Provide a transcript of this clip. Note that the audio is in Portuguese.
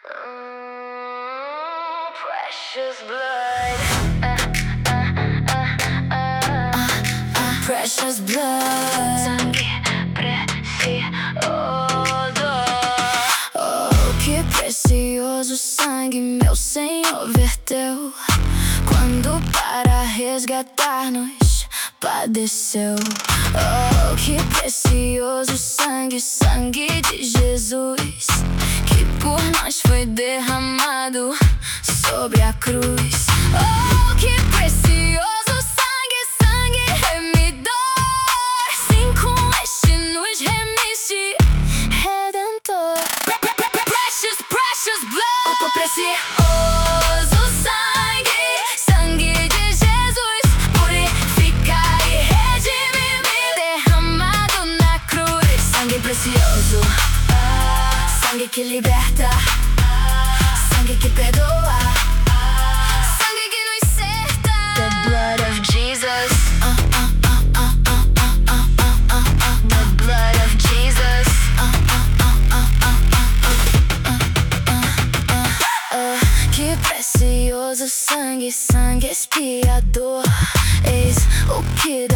Precious blood. Precious blood. Sangue precioso. Oh, que precioso sangue meu Senhor verteu quando para resgatar-nos padeceu. Oh, que precioso sangue, sangue de Jesus, que por nós foi derramado sobre a cruz. Oh, que precioso sangue, sangue remidor, sim, com este nos remiste, redentor. Precious, precious blood. Oh, precioso sangue, sangue de Jesus, purifica e redime-me, derramado na cruz. Sangue precioso, sangue que liberta, sangue que perdoa, sangue que nos certa. The blood of Jesus. The blood of Jesus. Que precioso sangue, sangue expiador, eis o que